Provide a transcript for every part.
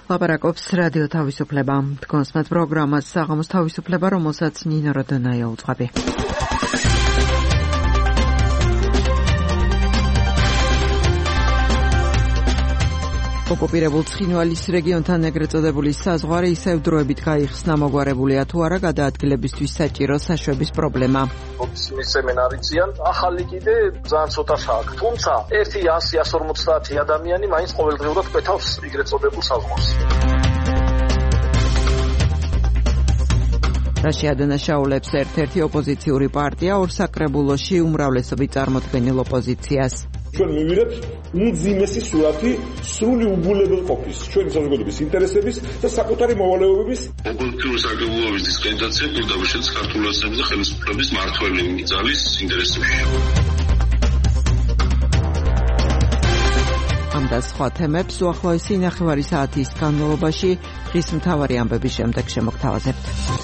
ლაპარაკობს რადიო თავისუფლება. თქვენს პროგრამას საღამოს თავისუფლება, რომელსაც ნინო როდონაია უძღვები. ოკუპირებულ ცხინვალის რეგიონთან ეგრეთ წოდებული საზღვარი ისევ დროებით გაიხსნა, მოგვარებულია თუ არა გადაადგილებისთვის საჭირო საშვების პრობლემა. მის სემინარიციან ახალი კიდე ძალიან ცოტა საქმე. თუმცა 100-150 ადამიანი მაინც ყოველდღიურად კვეთავს ეგრეთ წოდებულ საზღვარს. რაშია დანაშაულებს ერთ-ერთი ოპოზიციური პარტია ორსაკრებულოში უმრავლესობით წარმოქმნილ ოპოზიციას. ჩვენ მივიღებთ უმძიმესი სურათი სრული უგულებელყოფის, ჩვენი საზოგადოების ინტერესების და საკუთარი მოვალეობების. ოპოზიციური საკრებულობის დისკრედიტაცია პირდაპირ ქართულ ოცნებაზე ხელისუფლების მართველი ძალის ინტერესებში. ამ და სხვა თემებს უახლოესი ნახევარი საათის განმავლობაში დღის მთავარი ამბების შემდეგ შემოგთავაზებთ.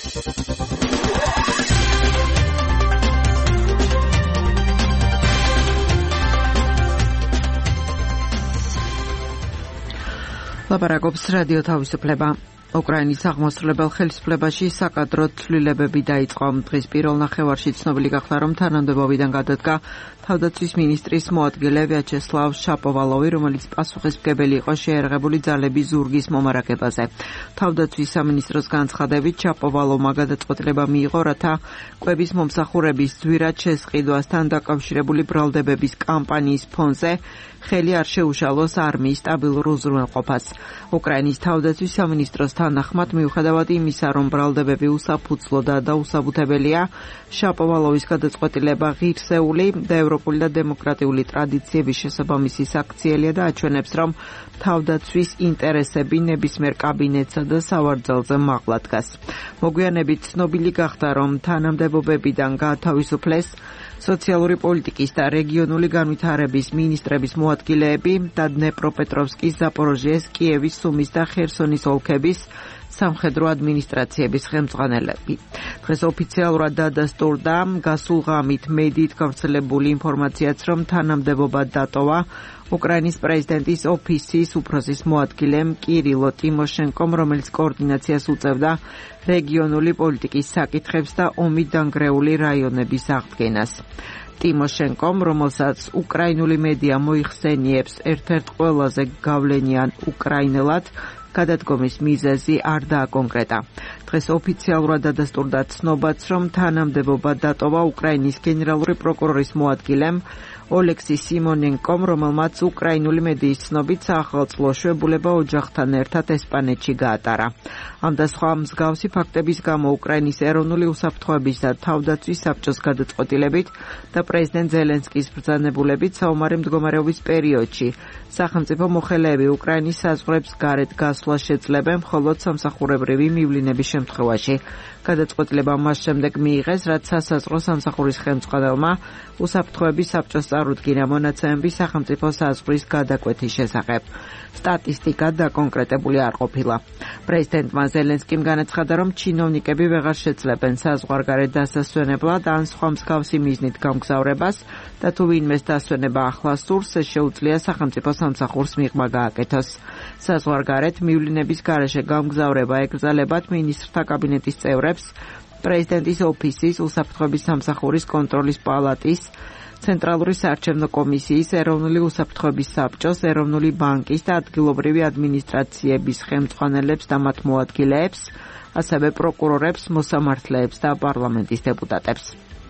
ლაპარაკობს რადიო თავისუფლება. უკრაინის აღმასრულებელ ხელისუფლებაში საკადრო ცვლილებები დაიწყო. დღის პირველ ნახევარში ცნობილი გახდა, რომ თანამდებობიდან გადადგა თავდაცვის მინისტრის მოადგილე ვიაჩესლავ შაპოვალოვი, რომელიც პასუხისმგებელი იყო შეიარაღებული ძალების ზურგის მომარაგებაზე. თავდაცვის სამინისტროს განცხადებით, შაპოვალოვმა გადაწყვეტილება მიიღო, რათა კვების მომსახურების ძვირად შესყიდვასთან დაკავშირებული ბრალდებების კამპანიის ფონზე ხელი არ შეუშალოს არმიის სტაბილურ უზრუნველყოფას. უკრაინის თავდაცვის სამინისტროს თანახმად, მიუხედავად იმისა, რომ ბრალდებები უსაფუძვლო და დაუსაბუთებელია, შაპოვალოვის გადაწყვეტილება ღირსეული და ევროპული და დემოკრატიული ტრადიციების შესაბამისი საქციელია და აჩვენებს, რომ თავდაცვის ინტერესები ნებისმიერ კაბინეტსა და სავარძელზე მაღლა დგას. მოგვიანებით ცნობილი გახდა, რომ თანამდებობებიდან გაათავისუფლეს სოციალური პოლიტიკის და რეგიონული განვითარების მინისტრების მოადგილეები და დნეპროპეტროვსკის, ზაპოროჟიეს, კიევის, სუმის და ხერსონის ოლქების სამხედრო ადმინისტრაციების ხელმძღვანელები. დღეს ოფიციალურად დადასტურდა გასულ ღამით მედიით გავრცელებული ინფორმაციაც, რომ თანამდებობა დატოვა უკრაინის პრეზიდენტის ოფისის უფროსის მოადგილემ კირილო ტიმოშენკომ, რომელიც კოორდინაციას უწევდა რეგიონული პოლიტიკის საკითხებს და ომით დანგრეული რაიონების აღდგენას. ტიმოშენკომ, რომელსაც უკრაინული მედია მოიხსენიებს ერთ-ერთ ყველაზე გავლენიან უკრაინელად, გადადგომის მიზეზი არ დააკონკრეტა. დღეს ოფიციალურად დადასტურდა ცნობაც, რომ თანამდებობა დატოვა უკრაინის გენერალური პროკურორის მოადგილემ ოლექსი სიმონენკომ, რომელმაც უკრაინული მედიის ცნობით საახალწლო შვებულება ოჯახთან ერთად ესპანეთში გაატარა. ამ და სხვა მსგავსი ფაქტების გამო უკრაინის ეროვნული უსაფრთხოების და თავდაცვის საბჭოს გადაწყვეტილებით და პრეზიდენტ ზელენსკის ბრძანებულებით საომარი მდგომარეობის პერიოდში სახელმწიფო მოხელეები უკრაინის საზღვრებს გარეთ გასვლა შეძლებენ მხოლოდ სამსახურებრივი მივლინების შემთხვევაში. გადაწყვეტილება მას შემდეგ მიიღეს, რაც სასაზღვრო სამსახურის ხელმძღვანელმა უსაფრთხოების საბჭოს წარუდგინა მონაცემები სახელმწიფო საზღვრის გადაკვეთის შესახებ. სტატისტიკა დაკონკრეტებული არ ყოფილა. პრეზიდენტმა ზელენსკიმ განაცხადა, რომ ჩინოვნიკები ვეღარ შეძლებენ საზღვარგარეთ დასასვენებლად ან სხვა მსგავსი მიზნით გამგზავრებას და თუ ვინმეს დასვენება ახლა სურს, ეს შეუძლია სახელმწიფო სამსახურს მიღმა გააკეთოს. საზღვარგარეთ მივლინების გარეშე გამგზავრება ეკრძალებათ მინისტრთა კაბინეტის წევრებს, პრეზიდენტის ოფისის, უსაფრთხოების სამსახურის კონტროლის პალატის, ცენტრალური საარჩევნო კომისიის, ეროვნული უსაფრთხოების საბჭოს, ეროვნული ბანკის და ადგილობრივი ადმინისტრაციების ხელმძღვანელებს და მათ მოადგილეებს, ასევე პროკურორებს, მოსამართლეებს და პარლამენტის დეპუტატებს.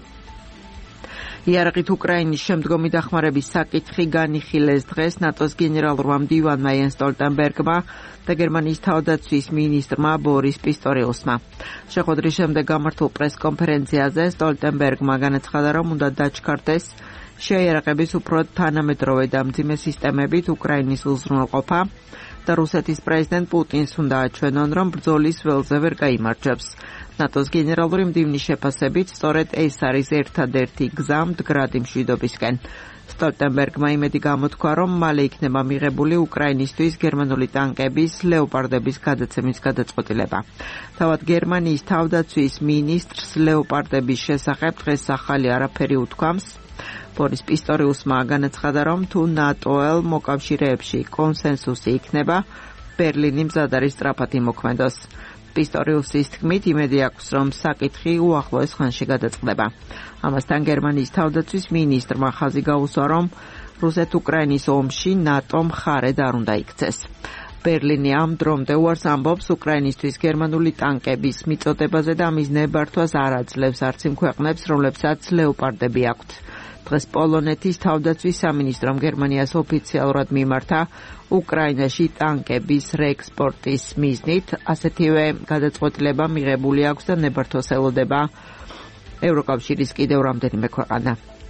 იარაღით უკრაინის შემდგომი დახმარების საკითხი განიხილეს დღეს ნატოს გენერალურმა მდივანმა იენს სტოლტენბერგმა და გერმანიის თავდაცვის მინისტრმა ბორის პისტორიუსმა. შეხვედრის შემდეგ გამართულ პრესკონფერენციაზე სტოლტენბერგმა განაცხადა, რომ უნდა დაჩქარდეს შეიარაღების უფრო თანამედროვე და მძიმე სისტემებით უკრაინის უზრუნველყოფა და რუსეთის პრეზიდენტ პუტინს უნდა აჩვენონ, რომ ბრძოლის ველზე ვერ გაიმარჯვებს. ნატოს გენერალური მდივნის შეფასებით, სწორედ ეს არის ერთადერთი გზა მდგრადი მშვიდობისკენ. სტოლტენბერგმა იმედი გამოთქვა, რომ მალე იქნება მიღებული უკრაინისთვის გერმანული ტანკების ლეოპარდების გადაცემის გადაწყვეტილება. თავად გერმანიის თავდაცვის მინისტრს ლეოპარდების შესახებ დღეს ახალი არაფერი უთქვამს. ბორის პისტორიუსმა განაცხადა, რომ თუ ნატოელ მოკავშირეებში კონსენსუსი იქნება, ბერლინი მზად არის სწრაფად იმოქმედოს. პისტორიუსის თქმით, იმედი აქვს, რომ საკითხი უახლოეს ხანში გადაწყდება. ამასთან გერმანიის თავდაცვის მინისტრმა ხაზი გაუსვა, რომ რუსეთ-უკრაინის ომში ნატო მხარედ არ უნდა იქცეს. ბერლინი ამ დრომდე უარს ამბობს უკრაინისთვის გერმანული ტანკების მიწოდებაზე და ამის ნებართვას არ აძლევს არც იმ ქვეყნებს, რომლებსაც ლეოპარდები აქვთ. დღეს პოლონეთის თავდაცვის სამინისტრომ გერმანიას ოფიციალურად მიმართა უკრაინაში ტანკების რეექსპორტის მიზნით, ასეთივე გადაწყვეტილება მიღებული აქვს და ნებართვას ელოდება ევროკავშირის კიდევ რამდენიმე ქვეყანა.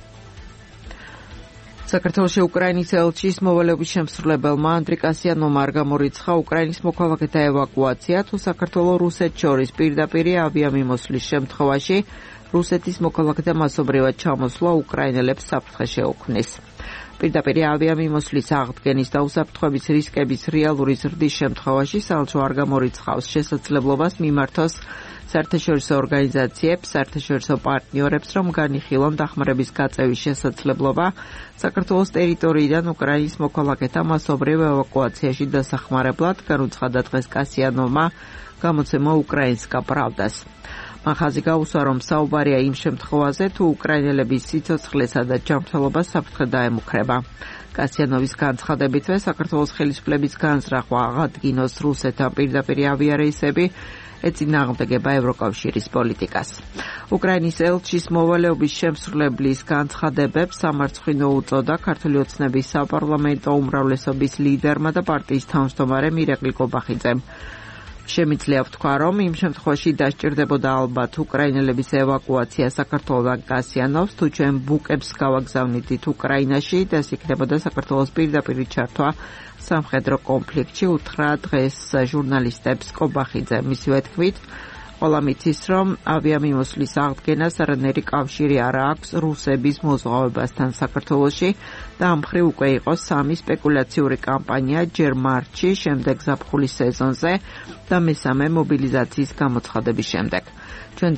საქართველოში უკრაინის ელჩის მოვალეობის შემსრულებელმა ანდრი კასიანოვმა არ გამორიცხა უკრაინის მოქალაქეთა ევაკუაცია, თუ საქართველოს რუსეთს შორის პირდაპირ ავიამიმოსვლის შემთხვევაში რუსეთის მოქალაქეთა მასობრივად ჩამოსვლა უკრაინელებს საფრთხე შეუქმნის. პირდაპირ ავიამიმოსვლის აღდგენის და უსაფრთხოების რისკების რეალური ზრდის შემთხვევაში საელჩო არ გამორიცხავს შესაძლებლობას მიმართოს საერთაშორისო ორგანიზაციებს, საერთაშორისო პარტნიორებს, რომ განიხილონ დახმარების გაწევის შესაძლებლობა საქართველოს ტერიტორიიდან უკრაინის მოქალაქეთა მასობრივ ევაკუაციაში დასახმარებლად, განუცხადა დღეს კასიანოვმა გამოცემა უკრაინსკა პრავდას. მან ხაზი გაუსვა, რომ საუბარია იმ შემთხვევაზე, თუ უკრაინელების სიცოცხლესა და ჯანმრთელობას საფრთხე დაემუქრება. კასიანოვის განცხადებითვე საქართველოს ხელისუფლების განზრახვა აღადგინოს რუსეთთან პირდაპირ ავიარეისები ეწინააღმდეგება ევროკავშირის პოლიტიკას. უკრაინის ელჩის მოვალეობის შემსრულებლის განცხადებებს სამარცხვინო უწოდა ქართული ოცნების საპარლამენტო უმრავლესობის ლიდერმა და პარტიის თავმჯდომარემ ირაკლი კობახიძემ. შემიძლია ვთქვა, რომ იმ შემთხვევაში დასჭირდებოდა ალბათ უკრაინელების ევაკუაცია საქართველოდან კასიანოვს, თუ ჩვენ ბუკებს გავაგზავნით უკრაინაში და ეს იქნებოდა საქართველოს პირდაპირ ჩართვა სამხედრო კონფლიქტში, უთხრა დღეს ჟურნალისტებს კობახიძე. მისივე თქმით, ყველა მიცის, რომ ავიამიმოსვლის აღდგენას არანაირი კავშირი არ აქვს რუსების მოზღვავებასთან საქართველოში და ამ მხრივ უკვე იყო სამი სპეკულაციური კამპანია ჯერ მარტში, შემდეგ ზაფხულის სეზონზე და მესამე მობილიზაციის გამოცხადების შემდეგ. ჩვენ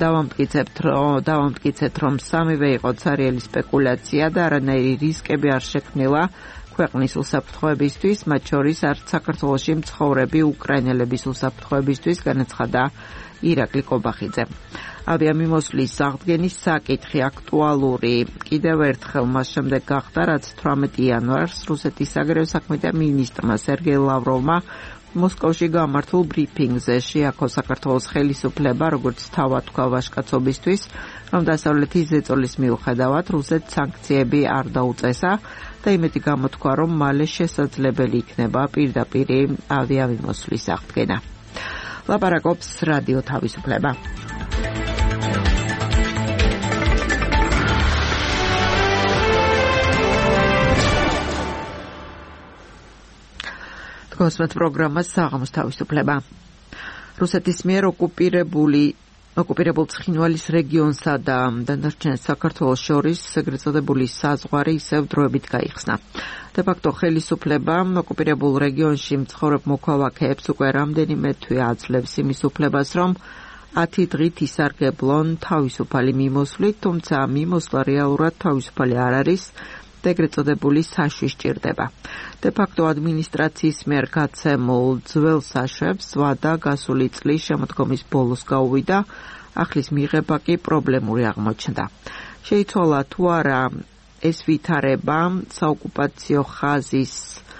დავამტკიცებთ, რომ სამივე იყო ცარიელი სპეკულაცია და არანაირი რისკები არ შექმნილა ქვეყნის უსაფრთხოებისთვის, მათ შორის არც საქართველოში მცხოვრები უკრაინელების უსაფრთხოებისთვის, განაცხადა ირაკლი კობახიძე. ავიამიმოსვლის აღდგენის საკითხი აქტუალური კიდევ ერთხელ მას შემდეგ გახდა, რაც 18 იანვარს რუსეთის საგარეო საქმეთა მინისტრმა სერგეი ლავროვმა მოსკოვში გამართულ ბრიფინგზე შეაქო საქართველოს ხელისუფლება, როგორც თავად თქვა ვაჟკაცობისთვის, რომ დასავლეთის ზეწოლის მიუხედავად რუსეთს სანქციები არ დაუწესა და იმედი გამოთქვა, რომ მალე შესაძლებელი იქნება პირდაპირ ავიამიმოსვლის აღდგენა. ლაპარაკობს რადიო თავისუფლება. თქვენს პროგრამას საღამოს თავისუფლება. რუსეთის მიერ ოკუპირებულ ცხინვალის რეგიონსა და დანარჩენ საქართველოს შორის ეგრეთ წოდებული საზღვარი ისევ დროებით გაიხსნა. De facto ხელისუფლება ოკუპირებულ რეგიონში მცხოვრებ მოქალაქეებს უკვე რამდენიმე თვე აძლევს იმის უფლებას, რომ 10 დღით ისარგებლონ თავისუფალი მიმოსვლით, თუმცა მიმოსვლა რეალურად თავისუფალი არ არის და ეგრეთ წოდებული საშუი სჭირდება. De facto ადმინისტრაციის მიერ გაცემულ ძველ საშვებს ვადა გასული წლის შემოდგომის ბოლოს გაუვიდა, ახლის მიღება კი პრობლემური აღმოჩნდა. შეიცვალა თუ არა ეს ვითარება საოკუპაციო ხაზის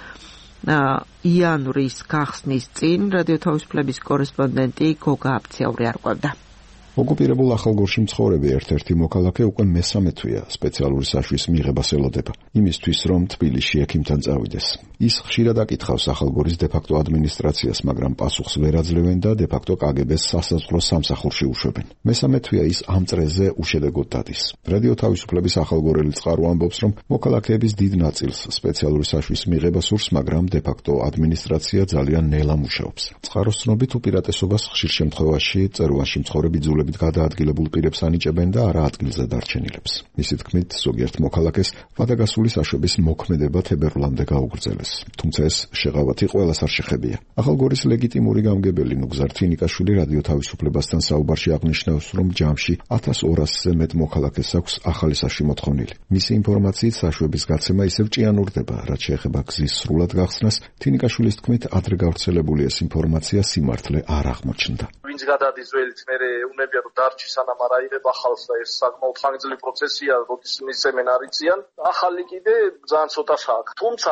იანვრის გახსნის წინ რადიო თავისუფლების კორესპონდენტი გოგა აფციაური არკვევდა. ოკუპირებულ ახალგორში მცხოვრები ერთ-ერთი მოქალაქე უკვე მესამე თვეა სპეციალური საშვის მიღებას ელოდება, იმისთვის რომ თბილისში ექიმთან წავიდეს. ის ხშირად აკითხავს ახალგორის დე-ფაქტო ადმინისტრაციას, მაგრამ პასუხს ვერ აძლევენ და დე-ფაქტო კგბ-ს სასაზღვრო სამსახურში უშვებენ. მესამე თვეა ის ამ წრეზე უშედეგოდ დადის. რადიო თავისუფლების ახალგორელი წყარო ამბობს, რომ მოქალაქეების დიდ ნაწილს სპეციალური საშვის მიღება სურს, მაგრამ დე-ფაქტო ადმინისტრაცია ძალიან ნელა მუშაობს. წყაროს ცნობით უპირატესობას ხშირ შემთხვევაში წეროვანში მცხოვრები ძულები საშუალებით გადაადგილებულ პირებს ანიჭებენ და არა ადგილზე დარჩენილებს. მისი თქმით, ზოგიერთ მოქალაქეს ვადაგასული საშვების მოქმედება თებერვლამდე გაუგრძელეს. თუმცა ეს შეღავათი ყველას არ შეხებია. ახალგორის ლეგიტიმური გამგებელი ნუგზარ თინიკაშვილი რადიო თავისუფლებასთან საუბარში აღნიშნავს, რომ ჯამში 1200-ზე მეტ მოქალაქეს აქვს ახალი საშვი მოთხოვნილი. მისი ინფორმაციით საშვების გაცემა ისევ ჭიანურდება, რაც შეეხება გზის სრულად გახსნას. თინიკაშვილის თქმით, ადრე გავრცელებული ეს ინფორმაცია სიმართლე არ აღმოჩნდა. ვინც გადადის ველით, მე უნებია რომ დარჩი სანამ არ აიღება ახალს და ეს საკმაოდ ხანგრძლივი პროცესია, როდის მისცემენ არიციან. ახალი კიდე ძალიან ცოტა აქვს. თუმცა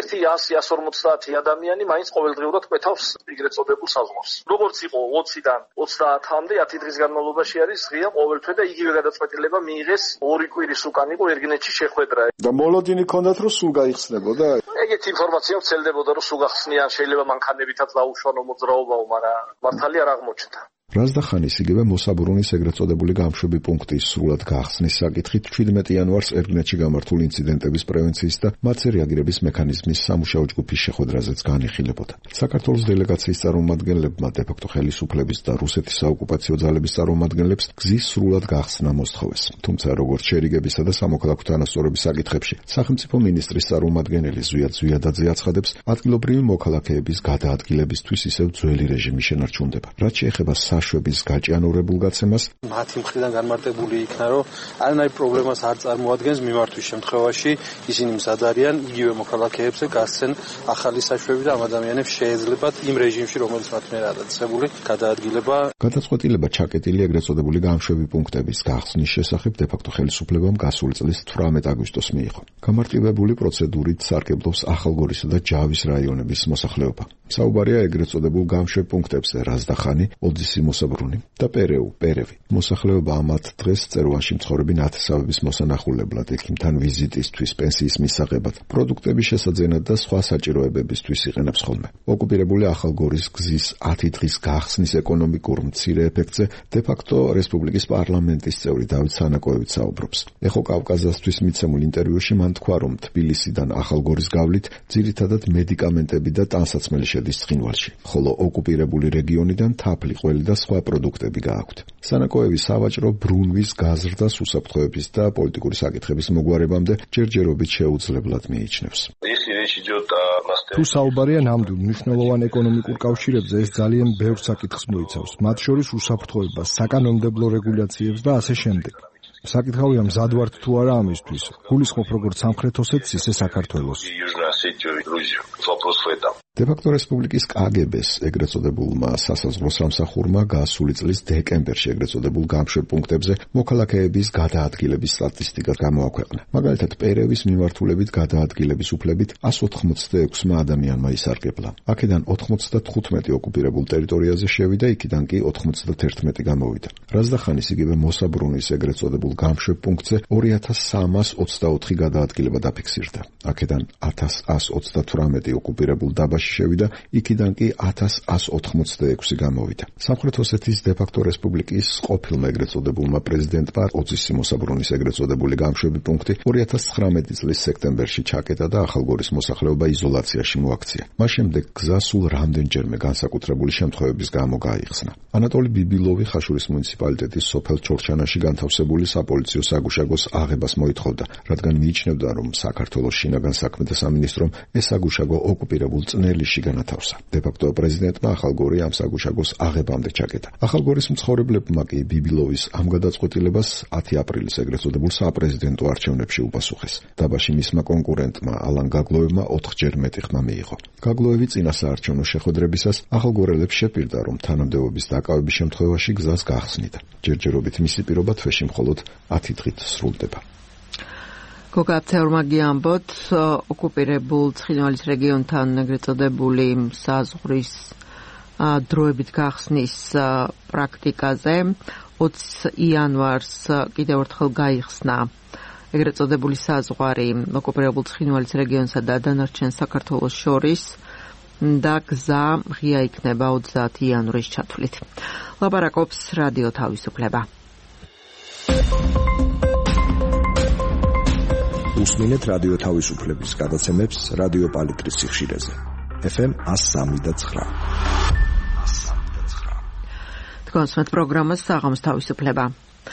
100-150 ადამიანი მაინც ყოველდღიურად კვეთავს ეგრეთ წოდებულ საზღვარს. როგორც იყო 20-დან 30-მდე 10 დღის განმავლობაში არის ღია ყოველთვე და იგივე გადაწყვეტილება მიიღეს 2 კვირის უკან იყო ერგინეთში შეხვედრა. და მოლოდინი ქონდათ რომ სულ გაიხსნებოდა? ეგეთი ინფორმაცია ვცელდებოდა რომ სულ გახსნიან, შეიძლება მანქანებითაც დაუშვანო მოძრაობაო, მაგრამ მართალი არ აღმოჩნდა. რაზდახანის იგივე მოსაბრუნის ეგრეთ წოდებული გამშვები პუნქტის სრულად გახსნის საკითხით 17 იანვარს ერგინეთში გამართულ ინციდენტების პრევენციის და მათზე რეაგირების მექანიზმის სამუშაო ჯგუფის შეხვედრაზეც განიხილებოდა. საქართველოს დელეგაციის წარმომადგენლებმა დე-ფაქტო ხელისუფლების და რუსეთის საოკუპაციო ძალების წარმომადგენლებს გზის სრულად გახსნა მოსთხოვეს. თუმცა როგორც შერიგებისა და სამოქალაქო თანასწორობის საკითხებში სახელმწიფო მინისტრის წარმომადგენელი ზვიად ზვიადაძე აცხადებს, ადგილობრივი მოქალაქეების გადაადგილებისთვის ისევ ძველი რეჟიმი შენარჩუნდება. რაც შეეხება საშვების გაჭიანურებულ გაცემას, მათი მხრიდან განმარტებული იქნა, რომ არანაირ პრობლემას არ წარმოადგენს მიმართვის შემთხვევაში ისინი მზად არიან იგივე მოქალაქეებზე გასცენ ახალი საშვები და ამ ადამიანებს შეეძლებათ იმ რეჟიმში, რომელიც მათ მიერ ადასტურებული გადაადგილება. გადაწყვეტილება ჩაკეტილი ეგრეთ წოდებული გამშვები პუნქტების გახსნის შესახებ დე-ფაქტო ხელისუფლებამ გასული წლის 18 აგვისტოს მიიღო. გამარტივებული პროცედურით სარგებლობს ახალგორისა და ჯავის რაიონების მოსახლეობა. საუბარია ეგრეთ წოდებულ გამშვებ პუნქტებზე რაზდახანი, ოდისი მოსაბრუნი და პერევი. მოსახლეობა ამათ დღეს წერვანში მცხოვრები ნათესავების მოსანახულებლად, ექიმთან ვიზიტისთვის, პენსიის მისაღებად, პროდუქტების შესაძენად და სხვა საჭიროებებისთვის იყენებს ხოლმე. ოკუპირებული ახალგორის გზის 10 დღის გახსნის ეკონომიკურ მცირე ეფექტზე დე-ფაქტო რესპუბლიკის პარლამენტის წევრი დავით სანაკოევიც საუბრობს. ეხო კავკაზასთვის მიცემულ ინტერვიუში მან თქვა, რომ თბილისიდან ახალგორის გავლით ძირითადად მედიკამენტები და ტანსაცმელი შედის ცხინვალში, ხოლო ოკუპირებული რეგიონიდან თაფლი, ყველი და სხვა პროდუქტები გააქვთ. სანაკოევი სავაჭრო ბრუნვის გაზრდას უსაფრთხოების და პოლიტიკური საკითხების მოგვარებამდე ჯერჯერობით შეუძლებლად მიიჩნევს. თუ საუბარია ნამდვილ მნიშვნელოვან ეკონომიკურ კავშირებზე, ეს ძალიან ბევრ საკითხს მოიცავს, მათ შორის უსაფრთხოებას, საკანონმდებლო რეგულაციებს და ასე შემდეგ. საკითხავია მზად ვართ თუ არა ამისთვის. გულისხმობ როგორც სამხრეთ ოსეთს, ისე საქართველოს. დე-ფაქტო რესპუბლიკის კგბ-ს ეგრეთ წოდებულმა სასაზღვრო სამსახურმა გასული წლის დეკემბერში ეგრეთ წოდებულ გამშვებ პუნქტებზე მოქალაქეების გადაადგილების სტატისტიკა გამოაქვეყნა. მაგალითად, პერევის მიმართულებით გადაადგილების უფლებით 186 ადამიანმა ისარგებლა. აქედან 95 ოკუპირებულ ტერიტორიაზე შევიდა, იქიდან კი 91 გამოვიდა. რაზდახანის იგივე მოსაბრუნის ეგრეთ წოდებულ გამშვებ პუნქტზე 2324 გადაადგილება დაფიქსირდა. აქედან 1138 ოკუპირებულ დაბაში შევიდა, იქიდან კი 1186 გამოვიდა. სამხრეთ ოსეთის დე-ფაქტო რესპუბლიკის ყოფილმა ეგრეთ წოდებულმა პრეზიდენტმა ოცისი მოსაბრუნის ეგრეთ წოდებული გამშვები პუნქტი 2019 წლის სექტემბერში ჩაკეტა და ახალგორის მოსახლეობა იზოლაციაში მოაქცია. მას შემდეგ გზა სულ რამდენჯერმე განსაკუთრებული შემთხვევების გამო გაიხსნა. ანატოლი ბიბილოვი ხაშურის მუნიციპალიტეტის სოფელ ჩორჩანაში განთავსებული საპოლიციო საგუშაგოს აღებას მოითხოვდა, რადგან მიიჩნევდა, რომ საქართველოს შინაგან საქმეთა სამინისტრომ ეს საგუშაგო ოკუპირებულ წნელისში განათავსა. დე-ფაქტო პრეზიდენტმა ახალგორი ამ საგუშაგოს აღებამდე ჩაკეტა. ახალგორის მცხოვრებლებმა კი ბიბილოვის ამ გადაწყვეტილებას 10 აპრილის ეგრეთ წოდებულ საპრეზიდენტო არჩევნებში უპასუხეს. დაბაში მისმა კონკურენტმა ალან გაგლოევმა 4-ჯერ მეტი ხმა მიიღო. გაგლოევი წინა საარჩევნო შეხვედრებისას ახალგორელებს შეპირდა, რომ თანამდებობის დაკავების შემთხვევაში გზას გახსნიდა. ჯერჯერობით მისი პირობა თვეში მხოლოდ 10 დღით სრულდება. გოგაბცეურმა გიამბოთ, ოკუპირებულ ცხინვალის რეგიონთან ეგრეთ წოდებული საზღვრის დროებით გახსნის პრაქტიკაზე 20 იანვარს კიდევ ერთხელ გაიხსნა ეგრეთ წოდებული საზღვარი ოკუპირებულ ცხინვალის რეგიონსა და დანარჩენ საქართველოს შორის და გზა ღია იქნება 30 იანვრის ჩათვლით. ლაპარაკობს რადიო თავისუფლება. უსმინეთ რადიო თავისუფლების გადაცემებს რადიო პალიტრის სიხშირეზე. FM 103.9. თქვენს პროგრამას საღამოს თავისუფლება.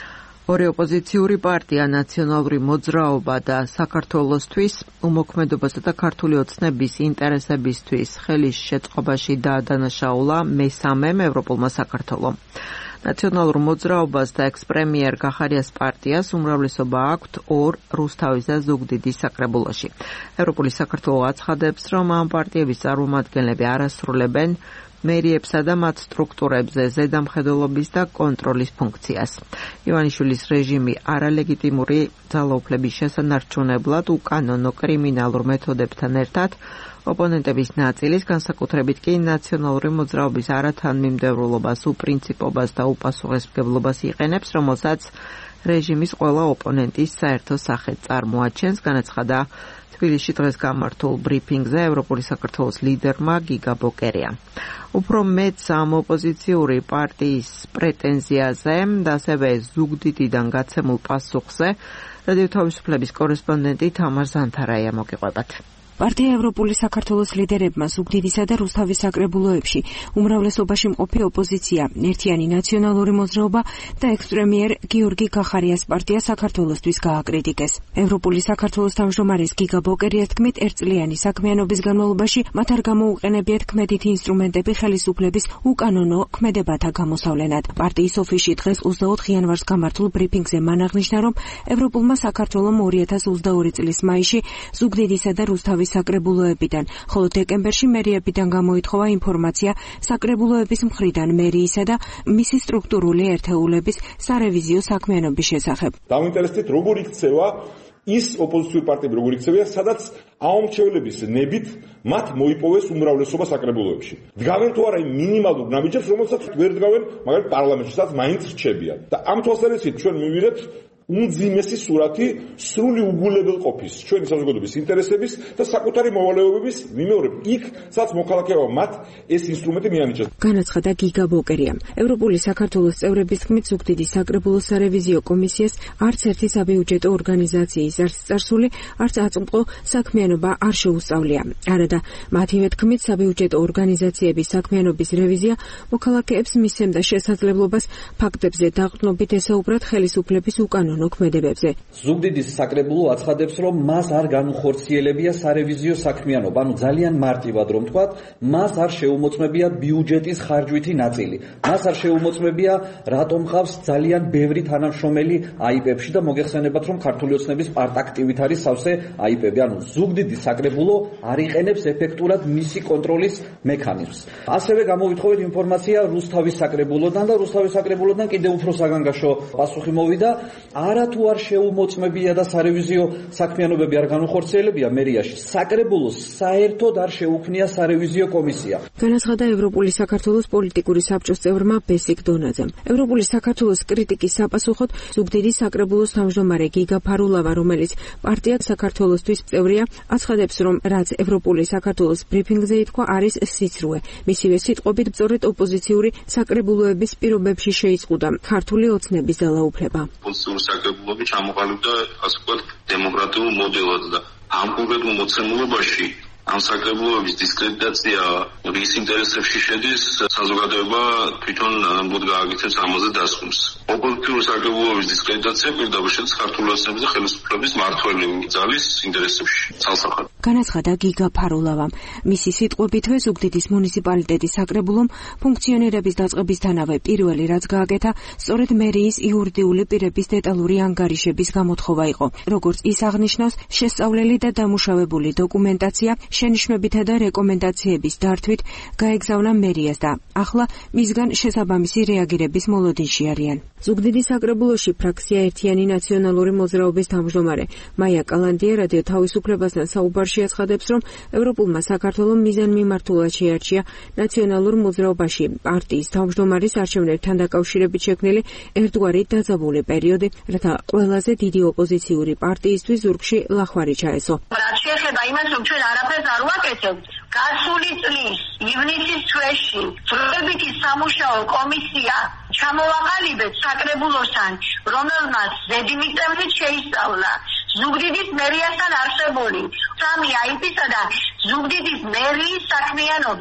ორი ოპოზიციური პარტია ნაციონალური მოძრაობა და საქართველოსთვის უმოქმედობასა და ქართული ოცნების ინტერესებისთვის ხელის შეწყობაში დაადანაშაულა მესამემ ევროპულმა საქართველომ. ნაციონალურ მოძრაობას და ექს-პრემიერ გახარიას პარტიას უმრავლესობა აქვთ ორ რუსთავის და ზუგდიდის საკრებულოში. ევროპული საქართველო აცხადებს, რომ ამ პარტიების წარმომადგენლები არ ასრულებენ მერიებსა და მათ სტრუქტურებზე ზედამხედველობის და კონტროლის ფუნქციას. ივანიშვილის რეჟიმი არალეგიტიმური ძალაუფლების შესანარჩუნებლად უკანონო კრიმინალურ მეთოდებთან ერთად ოპონენტების ნაწილის, განსაკუთრებით კი ნაციონალური მოძრაობის არათანმიმდევრულობას, უპრინციპობას და უპასუხისმგებლობას იყენებს, რომელსაც რეჟიმის ყველა ოპონენტის საერთო სახე წარმოაჩენს, განაცხადა თბილისში დღეს გამართულ ბრიფინგზე ევროპული საქართველოს ლიდერმა გიგა ბოკერია. უფრო მეც ამ ოპოზიციური პარტიის პრეტენზიაზე და ასევე ზუგდიდიდან გაცემულ პასუხზე რადიო თავისუფლების კორესპონდენტი თამარ ზანთარაია მოგიყვებათ. პარტია ევროპული საქართველოს ლიდერებმა ზუგდიდისა და რუსთავის საკრებულოებში უმრავლესობაში მყოფი ოპოზიცია, ერთიანი ნაციონალური მოძრაობა და ექს-პრემიერ გიორგი გახარიას პარტია საქართველოსთვის გააკრიტიკეს. ევროპული საქართველოს თავმჯდომარის გიგა ბოკერიას თქმით, ერთწლიანი საქმიანობის განმავლობაში მათ არ გამოუყენებიათ ქმედითი ინსტრუმენტები ხელისუფლების უკანონო ქმედებათა გამოსავლენად. პარტიის ოფისში დღეს 24 იანვარს გამართულ ბრიფინგზე მან აღნიშნა, რომ ევროპულმა საქართველომ 2022 წლის მაისში ზუგდიდისა და რუსთავის საკრებულოებიდან, ხოლო დეკემბერში მერიებიდან გამოითხოვა ინფორმაცია საკრებულოების მხრიდან მერიისა და მისი სტრუქტურული ერთეულების სარევიზიო საქმიანობის შესახებ. დავინტერესდით, როგორ იქცევა ის ოპოზიციური პარტიები, როგორ იქცევია, სადაც აუმრჩევლების ნებით მათ მოიპოვეს უმრავლესობა საკრებულოებში. დგავენ თუ არა იმ მინიმალურ ნაბიჯებს, რომელსაც ვერ დგავენ მაგალითად პარლამენტში, სადაც მაინც რჩებიან. და ამ თვალსაზრისით ჩვენ მივიღეთ უმძიმესი სურათი სრული უგულებელყოფის, ჩვენი საზოგადოების ინტერესების და საკუთარი მოვალეობების მიმეორებ იქ, სადაც მოქალაქეებმა მათ ეს ინსტრუმენტი მიანიჭეს. განაცხადა გიგა ბოკერია. ევროპული საქართველოს წევრების თქმით, ზუგდიდის საკრებულოს სარევიზიო კომისიას არც ერთი საბიუჯეტო ორგანიზაციის არც წარსული, არც აწმყო საქმიანობა არ შეუსწავლია. არადა მათივე თქმით, საბიუჯეტო ორგანიზაციების საქმიანობის რევიზია მოქალაქეებს მისცემდა შესაძლებლობას ფაქტებზე დაყრდნობით ესაუბრათ ხელისუფლების უკანონო მოქმედებებზე. ზუგდიდის საკრებულო აცხადებს, რომ მას არ განუხორციელებია სარევიზიო საქმიანობა, ანუ ძალიან მარტივად რომ ვთქვათ, მას არ შეუმოწმებია ბიუჯეტის ხარჯვითი ნაწილი. მას არ შეუმოწმებია, რატომ ყავს ძალიან ბევრი თანამშრომელი აიპებში და მოგეხსენებათ, რომ ქართული ოცნების პარტაქტივით არის სავსე აიპები. ანუ ზუგდიდის საკრებულო არ იყენებს ეფექტურად მისი კონტროლის მექანიზმს. ასევე გამოვითხოვეთ ინფორმაცია რუსთავის საკრებულოდან და რუსთავის საკრებულოდან კიდევ უფრო საგანგაშო პასუხი მოვიდა. არა თუ არ შეუმოწმებია და სარევიზიო საქმიანობები არ განუხორციელებია მერიაში, საკრებულოს საერთოდ არ შეუქმნია სარევიზიო კომისია. განაცხადა ევროპული საქართველოს პოლიტიკური საბჭოს წევრმა ბესიკ დონაძემ. ევროპული საქართველოს კრიტიკის საპასუხოდ ზუგდიდის საკრებულოს თავმჯდომარე გიგა ფარულავა, რომელიც პარტია საქართველოსთვის წევრია, აცხადებს, რომ რაც ევროპული საქართველოს ბრიფინგზე ითქვა, არის სიცრუე. მისივე სიტყვებით, სწორედ ოპოზიციური საკრებულოების პირობებში შეიზღუდა ქართული ოცნების ძალაუფლება. საკრებულოები ჩამოყალიბდა, ასე ვთქვათ, დემოკრატიულ მოდელად და ამ კონკრეტულ მოცემულობაში ამ საკრებულოების დისკრედიტაცია რის ინტერესებში შედის, საზოგადოება თვითონ ამბობ გააკეთებს ამაზე დასკვნას. ოპოზიციური საკრებულოების დისკრედიტაცია პირდაპირ შედის ქართული ოცნების და ხელისუფლების მმართველი ძალის ინტერესებში ცალსახად. განაცხადა გიგა ფარულავამ. მისი სიტყვებითვე ზუგდიდის მუნიციპალიტეტის საკრებულომ ფუნქციონირების დაწყებისთანავე პირველი რაც გააკეთა, სწორედ მერიის იურიდიული პირების დეტალური ანგარიშების გამოთხოვა იყო. როგორც ის აღნიშნავს, შესწავლელი და დამუშავებული დოკუმენტაცია შენიშვნებითა და რეკომენდაციების დართვით გაეგზავნა მერიას და ახლა მისგან შესაბამისი რეაგირების მოლოდინში არიან. ზუგდიდის საკრებულოში ფრაქცია ერთიანი ნაციონალური მოძრაობის თავმჯდომარე მაია კალანდია რადიო თავისუფლებასთან საუბარში აცხადებს, რომ ევროპულმა საქართველომ მიზანმიმართულად შეარჩია ნაციონალურ მოძრაობაში პარტიის თავმჯდომარის არჩევნებთან დაკავშირებით შექმნილი ერთგვარი დაძაბული პერიოდი, რათა ყველაზე დიდი ოპოზიციური პარტიისთვის ზურგში ლახვარი ჩაესო. შეეხება იმას, რომ ჩვენ არაფერს არ ვაკეთებთ. გასული წლის ივნისის თვეში დროებითი სამუშაო კომისია ჩამოვაყალიბეთ საკრებულოსთან, რომელმაც ზედმიწევრით შეისწავლა ზუგდიდის მერიასთან არსებული 3 აიპისა და ზუგდიდის მერიის საქმიანობა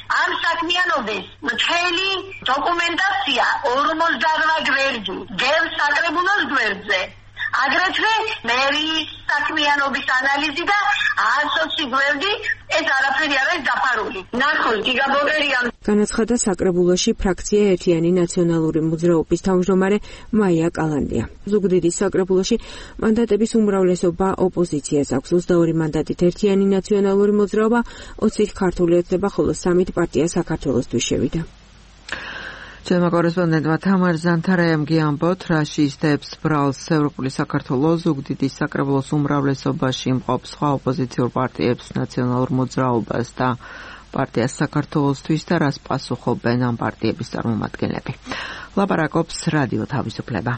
ამ საქმიანობის მთელი დოკუმენტაცია 48 გვერდი დევს საკრებულოს გვერდზე. აგრეთვე მერის საქმიანობის ანალიზი და 120 გვერდი ეს არაფერი არ არის დაფარული. ნახოთ, გიგაბოგერია. განაცხადა საკრებულოში ფრაქცია ერთიანი ნაციონალური მოძრაობის თავმჯდომარე მაია კალანდია. ზუგდიდის საკრებულოში მანდატების უმრავლესობა ოპოზიციას აქვს. 22 მანდატით ერთიანი ნაციონალური მოძრაობა, 20-ით ქართული ოცნება, ხოლო 3-ით პარტია საქართველოსთვის შევიდა. ჩემმა კორესპონდენტმა თამარ ზანთარაიამ გიამბოთ, რა შეისდებს ბრალს ევროპული საქართველოს ზუგდიდის საკრებულოს უმრავლესობაში მყოფ სხვა ოპოზიციურ პარტიებს, ნაციონალურ მოძრაობას და პარტიას საქართველოსთვის და რას პასუხობენ ამ პარტიების წარმომადგენლები. ლაპარაკობს რადიო თავისუფლება.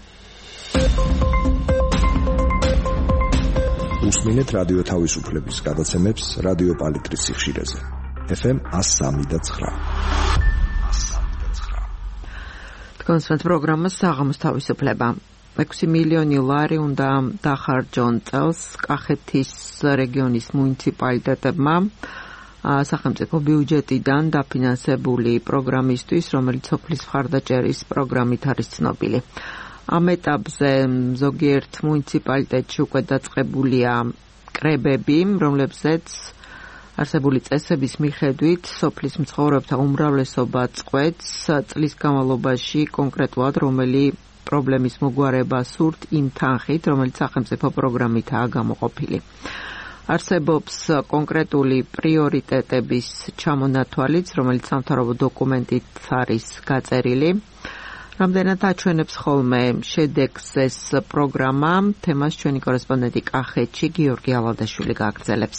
უსმინეთ რადიო თავისუფლების გადაცემებს რადიო პალიტრის სიხშირეზე. FM 103.9. კონსერტ პროგრამა საღამოს თავისუფლება. 6 მილიონი ლარი უნდა დახარჯონ წელს კახეთის რეგიონის მუნიციპალიტეტებმა სახელმწიფო ბიუჯეტიდან დაფინანსებული პროგრამისთვის, რომელიც სოფლის მხარდაჭერის პროგრამით არის ცნობილი. ამ ეტაპზე ზოგიერთ მუნიციპალიტეტში უკვე დაწყებულია კრებები, რომლებზეც არსებული წესების მიხედვით სოფლის მცხოვრებთა უმრავლესობა წყვეტს წლის განმავლობაში კონკრეტულად რომელი პრობლემის მოგვარება სურთ იმ თანხით, რომელიც სახელმწიფო პროგრამითაა გამოყოფილი. არსებობს კონკრეტული პრიორიტეტების ჩამონათვალიც, რომელიც სამთავრობო დოკუმენტით არის გაწერილი. რამდენად აჩვენებს ხოლმე შედეგს ეს პროგრამა, თემას ჩვენი კორესპონდენტი კახეთში გიორგი ალადაშვილი გააგრძელებს.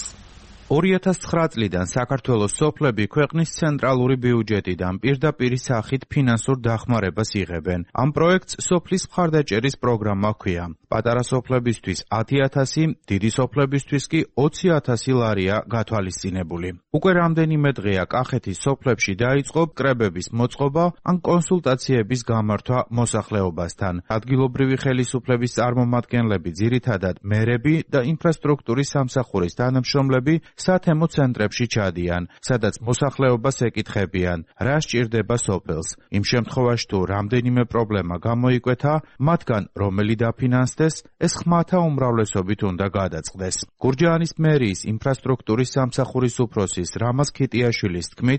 2009 წლიდან საქართველოს სოფლები ქვეყნის ცენტრალური ბიუჯეტიდან პირდაპირ სახით ფინანსურ დახმარებას იღებენ. ამ პროექტს სოფლის მხარდაჭერის პროგრამა ჰქვია. პატარა სოფლებისთვის 10.000, დიდი სოფლებისთვის კი 20.000 ლარია გათვალისწინებული. უკვე რამდენიმე დღეა კახეთის სოფლებში დაიწყო კრებების მოწყობა ან კონსულტაციების გამართვა მოსახლეობასთან. ადგილობრივი ხელისუფლების წარმომადგენლები, ძირითადად მერები და ინფრასტრუქტურის სამსახურის თანამშრომლები სათემო ცენტრებში ჩადიან, სადაც მოსახლეობას ეკითხებიან, რა სჭირდება სოფელს. იმ შემთხვევაში თუ რამდენიმე პრობლემა გამოიკვეთა, მათგან რომელი დაფინანსდეს, ეს ხმათა უმრავლესობით უნდა გადაწყდეს. გურჯაანის მერიის ინფრასტრუქტურის სამსახურის უფროსის რამაზ ქიტიაშვილის თქმით,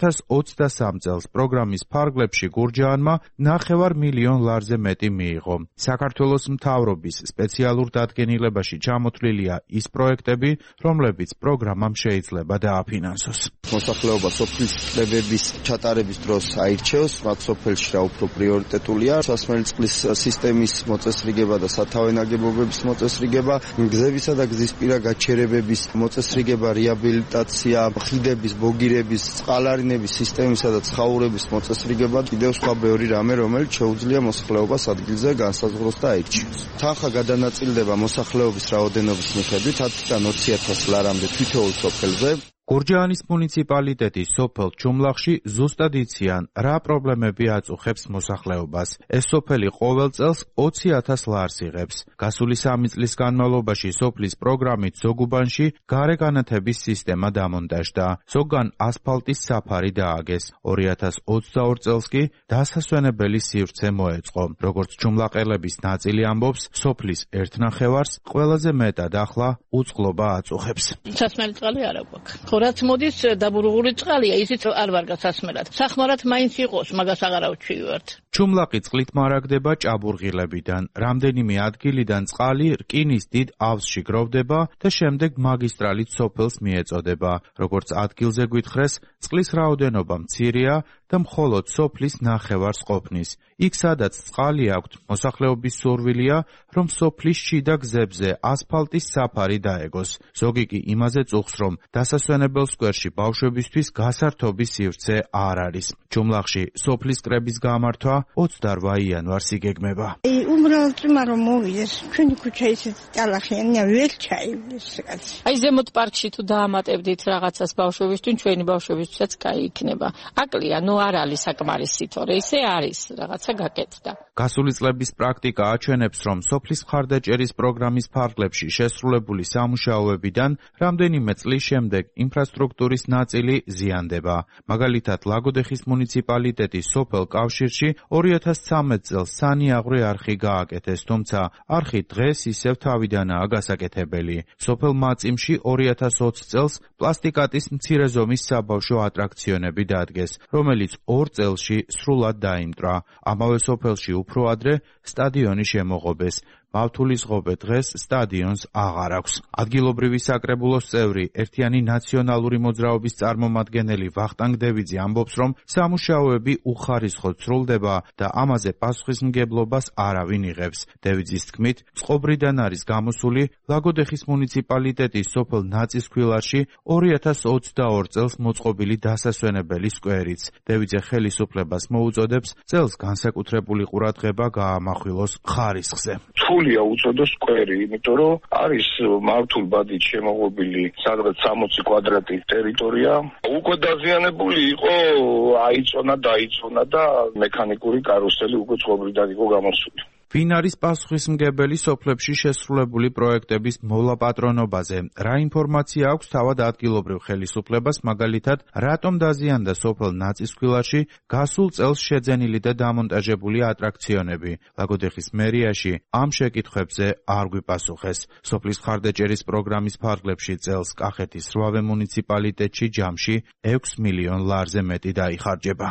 2023 წელს პროგრამის ფარგლებში გურჯაანმა 9 მილიონ ლარზე მეტი მიიღო. საქართველოს მთავრობის სპეციალურ დადგენილებაში ჩამოთვლილია ის პროექტები, რომლებიც პროგრამამ შეიძლება დააფინანსოს. მოსახლეობა სოფლის კრებების ჩატარების დროს აირჩევს, მათ სოფელში რა უფრო პრიორიტეტულია, სასმელი წყლის სისტემის მოწესრიგება და სათავე ნაგებობების მოწესრიგება, გზებისა და გზისპირა გაჩერებების მოწესრიგება, რეაბილიტაცია, ხიდების, ბოგირების, წყალარინების სისტემისა და ცხაურების მოწესრიგება, კიდევ სხვა ბევრი რამე, რომელიც შეუძლია მოსახლეობას ადგილზე განსაზღვროს და აირჩიოს. თანხა გადანაწილდება მოსახლეობის რაოდენობის მიხედვით 10-დან 20.000 ლარამდე თითოეულ სოფელზე. გურჯაანის მუნიციპალიტეტის სოფელ ჩუმლახში ზუსტად იციან, რა პრობლემები აწუხებს მოსახლეობას. ეს სოფელი ყოველ წელს 20.000 ლარს იღებს. გასული 3 წლის განმავლობაში სოფლის პროგრამით ზოგუბანში გარეგანათების სისტემა დამონტაჟდა. ზოგან ასფალტის საფარი დააგეს. 2022 წელს კი დასასვენებელი სივრცე მოეწყო. როგორც ჩუმლაყელების ნაწილი ამბობს, სოფლის 1/9 ყველაზე მეტად ახლა უწყლობა აწუხებს. სასმელი წყალი არ აქვს. რაც მოდის დაბურღული წყალია, ისიც არ ვარ გასასმელად. სახმარად მაინც იყოს, მაგას აღარ ავჩივართ. ჩუმლაყი წყლით მარაგდება ჭაბურღილებიდან. რამდენიმე ადგილიდან წყალი რკინის დიდ ავზში გროვდება და შემდეგ მაგისტრალით სოფელს მიეწოდება. როგორც ადგილზე გვითხრეს, წყლის რაოდენობა მცირეა და მხოლოდ სოფლის 9/9 ყოფნის. იქ სადაც წყალი აქვთ, მოსახლეობის სურვილია, რომ სოფლის შიდა გზებზე ასფალტის საფარი დაეგოს. ზოგი კი იმაზე წუხს, რომ დასასვენებელ სკვერში ბავშვებისთვის გასართობის სივრცე არ არის. ჩუმლახში სოფლის კრების გამართვა 28 იანვარს იგეგმება. უბრალოდ წმა რომ მოვიდეს, ჩვენი ქუჩა ისეთ ტალახიანია, ვერ ჩაივლის რაც. ზემოთ პარკში თუ დაამატებდით რაღაცას ბავშვებისთვის, ჩვენი ბავშვებისთვისაც კაი იქნება. აკლია, არ არის საკმარისი, თორე ისე არის, რაღაცა გაკეთდა. გასული წლების პრაქტიკა აჩვენებს, რომ სოფლის მხარდაჭერის პროგრამის ფარგლებში შესრულებული სამუშაოებიდან რამდენიმე წლის შემდეგ ინფრასტრუქტურის ნაწილი ზიანდება. მაგალითად, ლაგოდეხის მუნიციპალიტეტის სოფელ კავშირში 2013 წელს სანიაღვრე არხი გააკეთეს, თუმცა არხი დღეს ისევ თავიდანაა გასაკეთებელი. სოფელ მაწიმში 2020 წელს პლასტიკატის მცირე ზომის საბავშვო ატრაქციონები დადგეს, რომელიც 2 წელში სრულად დაიმტვრა. ამავე სოფელში უფრო ადრე სტადიონი შემოღობეს. მავთულის ღობე დღეს სტადიონს აღარ აქვს. ადგილობრივი საკრებულოს წევრი, ერთიანი ნაციონალური მოძრაობის წარმომადგენელი ვახტანგ დევიძე ამბობს, რომ სამუშაოები უხარისხოდ სრულდება და ამაზე პასუხისმგებლობას არავინ იღებს. დევიძის თქმით, წყობრიდან არის გამოსული ლაგოდეხის მუნიციპალიტეტის სოფელ ნაწისქვილარში 2022 წელს მოწყობილი დასასვენებელი სკვერიც. დევიძე ხელისუფლებას მოუწოდებს წელს განსაკუთრებული ყურადღება გაამახვილოს ხარისხზე. ფულია უწოდოს სკვერი, იმიტომ რომ არის მავთულ ბადით შემოღობილი სადღაც 60 კვადრატი ტერიტორია. უკვე დაზიანებული იყო, დაიწონა და მექანიკური კარუსელი უკვე წყობრიდან იყო გამოსული. ვინ არის პასუხისმგებელი სოფლებში შესრულებული პროექტების მოლაპატრონობაზე? რა ინფორმაცია აქვს თავად ადგილობრივ ხელისუფლებას, მაგალითად, რატომ დაზიანდა სოფელ ნაწისქვილარში გასულ წელს შეძენილი და დამონტაჟებული ატრაქციონები? ლაგოდეხის მერიაში ამ შეკითხვებზე არ გვიპასუხეს. სოფლის მხარდაჭერის პროგრამის ფარგლებში წელს კახეთის 8 მუნიციპალიტეტში ჯამში 6 მილიონ ლარზე მეტი დაიხარჯება.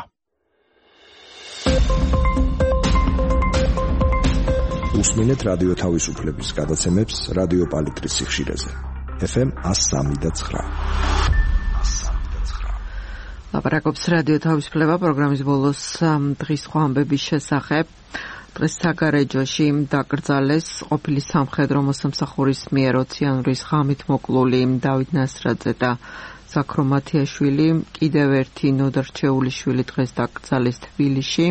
უსმინეთ რადიო თავისუფლების გადაცემებს რადიო პალიტრის სიხშირეზე. FM 103.9. ლაპარაკობს რადიო თავისუფლება პროგრამის ბოლოს დღის სხვა ამბების შესახებ. დღეს საგარეჯოში დაკრძალეს ყოფილი სამხედრო მოსამსახურის მიერ ოციანურის ღამით მოკლული დავით ნასრაძე და ზაქრო მათიაშვილი. კიდევ ერთი ნოდარჩეული შვილი დღეს დაკრძალეს თბილისში.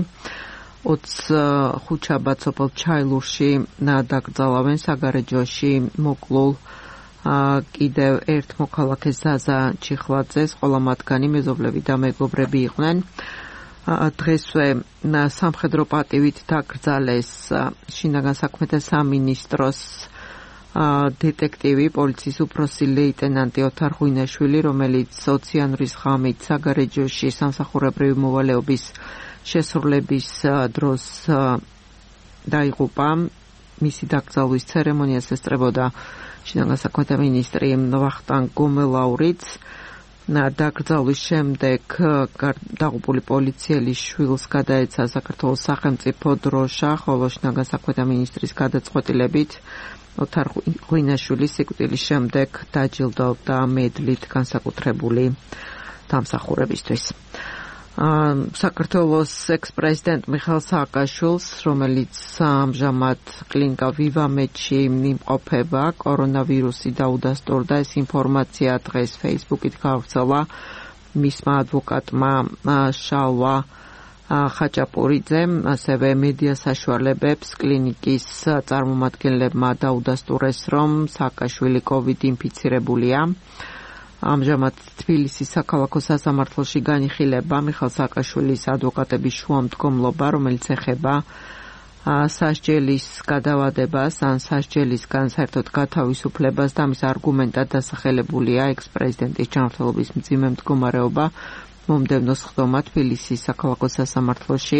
25 შაბათ სოფელ ჩაილურში დაკრძალავენ საგარეჯოში მოკლულ კიდევ ერთ მოქალაქეს ზაზა ჩიხლაძეს. ყველა მათგანი მეზობლები და მეგობრები იყვნენ. დღესვე სამხედრო პატივით დაკრძალეს შინაგან საქმეთა სამინისტროს დეტექტივი, პოლიციის უფროსი ლეიტენანტი ოთარ ღვინაშვილი, რომელიც ოციანურის ღამით საგარეჯოში სამსახურებრივი მოვალეობის შესრულების დროს დაიღუპა. მისი დაკრძალვის ცერემონიას ესწრებოდა შინაგან საქმეთა მინისტრი ვახტანგ გომელაურიც. დაკრძალვის შემდეგ დაღუპული პოლიციელის შვილს გადაეცა საქართველოს სახელმწიფო დროშა, ხოლო შინაგან საქმეთა მინისტრის გადაწყვეტილებით ოთარ ღვინაშვილის სიკვდილის შემდეგ დაჯილდოვდა მედლით განსაკუთრებული დამსახურებისთვის. საქართველოს ექს-პრეზიდენტ მიხეილ სააკაშვილს, რომელიც ამჟამად კლინიკა ვივამედში იმყოფება, კორონავირუსი დაუდასტურდა. ეს ინფორმაცია დღეს Facebook-ით გავრცელა მისმა ადვოკატმა შალვა ხაჭაპურიძემ, ასევე მედია საშუალებებს კლინიკის წარმომადგენლებმა დაუდასტურეს, რომ სააკაშვილი COVID ინფიცირებულია. ამჟამად თბილისის საქალაქო სასამართლოში განიხილება მიხეილ სააკაშვილის ადვოკატების შუამდგომლობა, რომელიც ეხება სასჯელის გადავადებას ან სასჯელისგან საერთოდ გათავისუფლებას და მის არგუმენტად დასახელებულია ექს-პრეზიდენტის ჯანმრთელობის მძიმე მდგომარეობა. მომდევნო სხდომა თბილისის საქალაქო სასამართლოში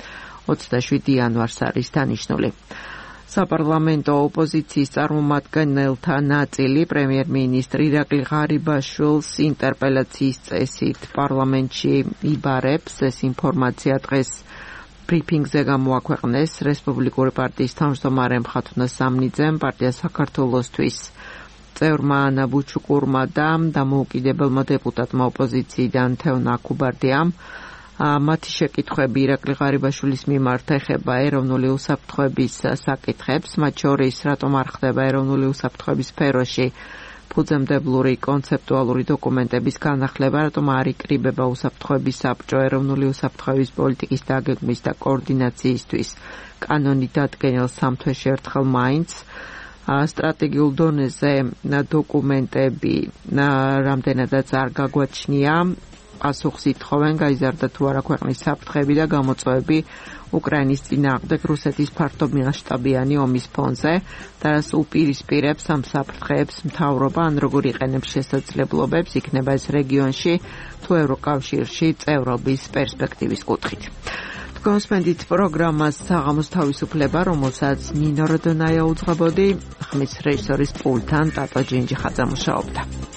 27 იანვარს არის დანიშნული. საპარლამენტო ოპოზიციის წარმომადგენელთა ნაწილი პრემიერ-მინისტრი ირაკლი ღარიბაშვილს ინტერპელაციის წესით პარლამენტში იბარებს. ეს ინფორმაცია დღეს ბრიფინგზე გამოაქვეყნეს რესპუბლიკური პარტიის თავმჯდომარე მხატვრ სამნიძემ, პარტია საქართველოსთვის წევრმა ანა ბუჩუკურმა და დამოუკიდებელმა დეპუტატმა ოპოზიციიდან თევნა კუბარდიამ. მათი შეკითხვები ირაკლი ღარიბაშვილის მიმართ ეხება ეროვნული უსაფრთხოების საკითხებს, მათ შორის რატომ არ ხდება ეროვნული უსაფრთხოების სფეროში ფუძემდებლური კონცეპტუალური დოკუმენტების განახლება, რატომ არ იკრიბება უსაფრთხოების საბჭო ეროვნული უსაფრთხოების პოლიტიკის დაგეგმვის და კოორდინაციისთვის კანონი დადგენილ 3 თვეში ერთხელ მაინც სტრატეგიულ დონეზე დოკუმენტები რამდენადაც არ გაგვაჩნია, პასუხს ითხოვენ, გაიზარდა თუ არა ქვეყნის საფრთხეები და გამოწვევები უკრაინის წინააღმდეგ რუსეთის ფართომასშტაბიანი ომის ფონზე და რას უპირისპირებს ამ საფრთხეებს მთავრობა, ან როგორ იყენებს შესაძლებლობებს იქნება ეს რეგიონში თუ ევროკავშირში წევრობის პერსპექტივის კუთხით. Conspendet programmas საღამოს თავისუფლება, რომელსაც ნინო როდონაია უძღვებოდი, ხმის რეჟისორის პულთან ტატო ჯინჯი ხაძამუშაობდა.